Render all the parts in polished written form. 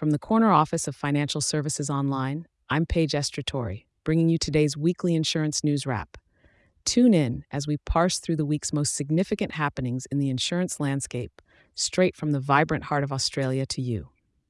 From the corner office of Financial Services Online, I'm Paige Estratori, bringing you today's weekly insurance news wrap. Tune in as we parse through the week's most significant happenings in the insurance landscape, straight from the vibrant heart of Australia to you.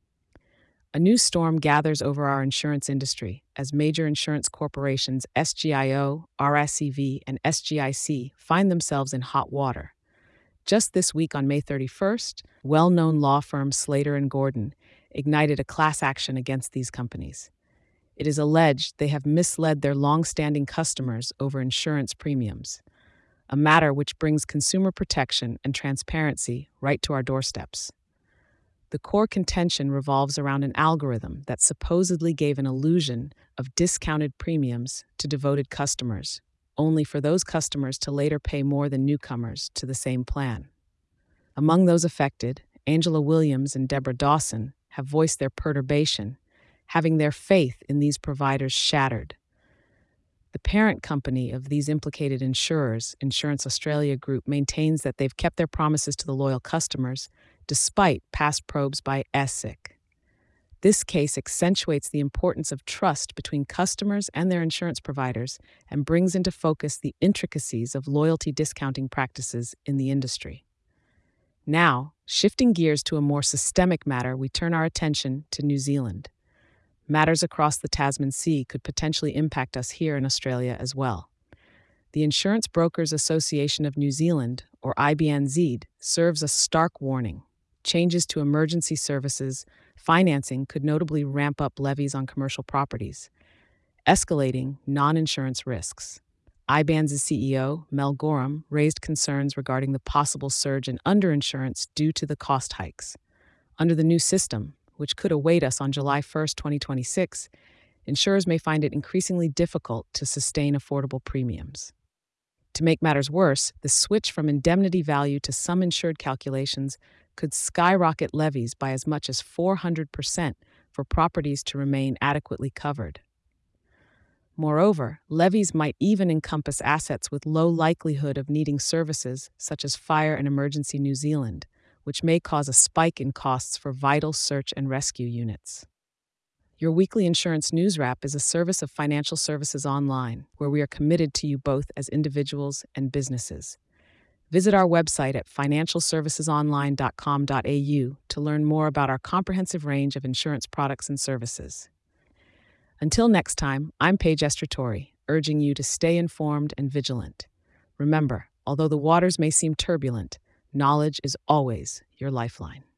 A new storm gathers over our insurance industry as major insurance corporations SGIO, RSEV, and SGIC find themselves in hot water. Just this week on May 31st, well-known law firm Slater and Gordon ignited a class action against these companies. It is alleged they have misled their long-standing customers over insurance premiums, a matter which brings consumer protection and transparency right to our doorsteps. The core contention revolves around an algorithm that supposedly gave an illusion of discounted premiums to devoted customers, only for those customers to later pay more than newcomers to the same plan. Among those affected, Angela Williams and Deborah Dawson have voiced their perturbation, having their faith in these providers shattered. The parent company of these implicated insurers, Insurance Australia Group, maintains that they've kept their promises to the loyal customers despite past probes by ASIC. This case accentuates the importance of trust between customers and their insurance providers and brings into focus the intricacies of loyalty discounting practices in the industry. Now, shifting gears to a more systemic matter, we turn our attention to New Zealand. Matters across the Tasman Sea could potentially impact us here in Australia as well. The Insurance Brokers Association of New Zealand, or IBNZ, serves a stark warning. Changes to emergency services financing could notably ramp up levies on commercial properties, escalating non-insurance risks. IBANZ's CEO, Mel Gorham, raised concerns regarding the possible surge in underinsurance due to the cost hikes. Under the new system, which could await us on July 1, 2026, insurers may find it increasingly difficult to sustain affordable premiums. To make matters worse, the switch from indemnity value to sum insured calculations could skyrocket levies by as much as 400% for properties to remain adequately covered. Moreover, levies might even encompass assets with low likelihood of needing services, such as Fire and Emergency New Zealand, which may cause a spike in costs for vital search and rescue units. Your weekly insurance news wrap is a service of Financial Services Online, where we are committed to you both as individuals and businesses. Visit our website at financialservicesonline.com.au to learn more about our comprehensive range of insurance products and services. Until next time, I'm Paige Estratori, urging you to stay informed and vigilant. Remember, although the waters may seem turbulent, knowledge is always your lifeline.